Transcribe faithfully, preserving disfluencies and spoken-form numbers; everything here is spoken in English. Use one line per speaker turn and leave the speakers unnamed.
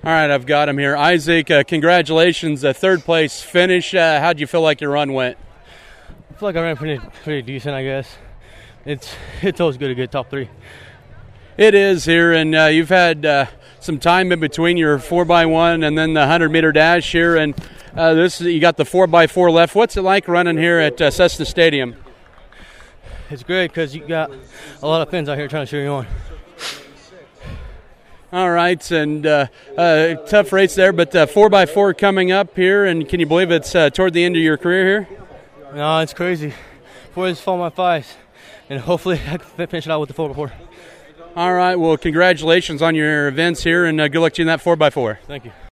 All right, I've got him here. Isaac, uh, congratulations, a third place finish. Uh, how'd you feel like your run went?
I feel like I ran pretty pretty decent, I guess. It's it's always good to get top three.
It is here, and uh, you've had uh, some time in between your four by one and then the hundred-meter dash here, and uh, this you got the four by four left. What's it like running here at uh, Cessna Stadium?
It's great because you got a lot of fans out here trying to cheer you on.
All right, and uh, uh, tough race there, but uh, four by four coming up here, and can you believe it's uh, toward the end of your career here?
No, it's crazy. Four is four by fives, and hopefully I can finish it out with the four by four.
All right, well, congratulations on your events here, and uh, good luck to you in that four by four.
Thank you.